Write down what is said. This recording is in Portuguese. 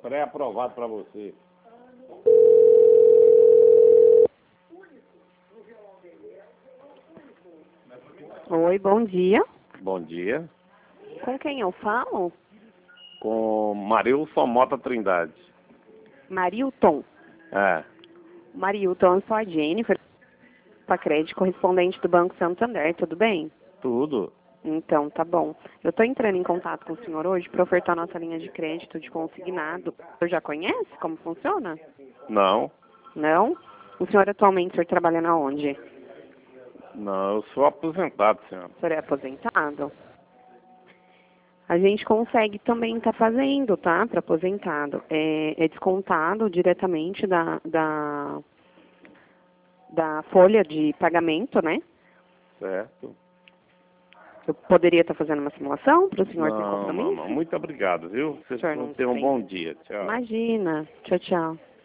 pré-aprovado para você. Oi, bom dia. Bom dia. Com quem eu falo? Com Marilson Mota Trindade. Marilton. É. Marilton, eu sou a Jennifer, para crédito, correspondente do Banco Santander, tudo bem? Tudo. Então, tá bom. Eu estou entrando em contato com o senhor hoje para ofertar nossa linha de crédito de consignado. O senhor já conhece como funciona? Não. Não? O senhor atualmente, o senhor trabalha na onde? Não, eu sou aposentado, senhor. O senhor é aposentado? A gente consegue também estar fazendo, tá? Para aposentado. É descontado diretamente da folha de pagamento, né? Certo. Eu poderia estar fazendo uma simulação para o senhor sem compromisso? Não. Muito obrado, viu? Vocês O senhor não tenham um tem. bom dia. Tchau. Imagina. Tchau, tchau.